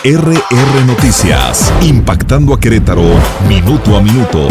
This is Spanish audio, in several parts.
RR Noticias, impactando a Querétaro, minuto a minuto.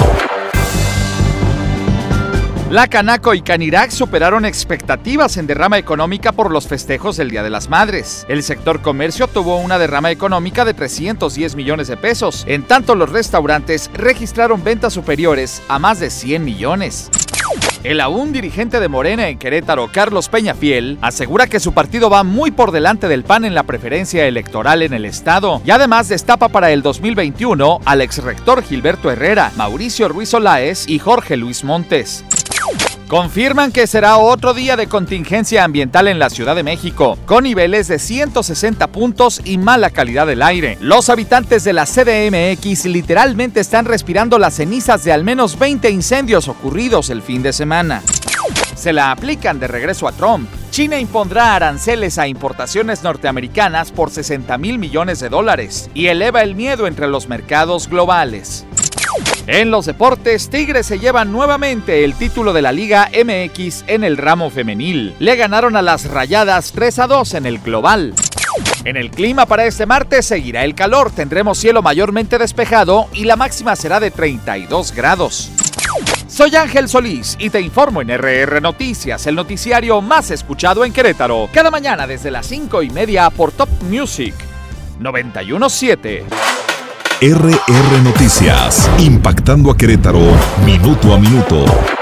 La Canaco y Canirac superaron expectativas en derrama económica por los festejos del Día de las Madres. El sector comercio tuvo una derrama económica de 310 millones de pesos. En tanto, los restaurantes registraron ventas superiores a más de 100 millones. El aún dirigente de Morena en Querétaro, Carlos Peñafiel, asegura que su partido va muy por delante del PAN en la preferencia electoral en el estado y además destapa para el 2021 al exrector Gilberto Herrera, Mauricio Ruiz Olaez y Jorge Luis Montes. Confirman que será otro día de contingencia ambiental en la Ciudad de México, con niveles de 160 puntos y mala calidad del aire. Los habitantes de la CDMX literalmente están respirando las cenizas de al menos 20 incendios ocurridos el fin de semana. Se la aplican de regreso a Trump. China impondrá aranceles a importaciones norteamericanas por $60,000 millones y eleva el miedo entre los mercados globales. En los deportes, Tigres se llevan nuevamente el título de la Liga MX en el ramo femenil. Le ganaron a las Rayadas 3-2 en el global. En el clima para este martes seguirá el calor, tendremos cielo mayormente despejado y la máxima será de 32 grados. Soy Ángel Solís y te informo en RR Noticias, el noticiario más escuchado en Querétaro. Cada mañana desde las 5:30 por Top Music 91.7. RR Noticias, impactando a Querétaro, minuto a minuto.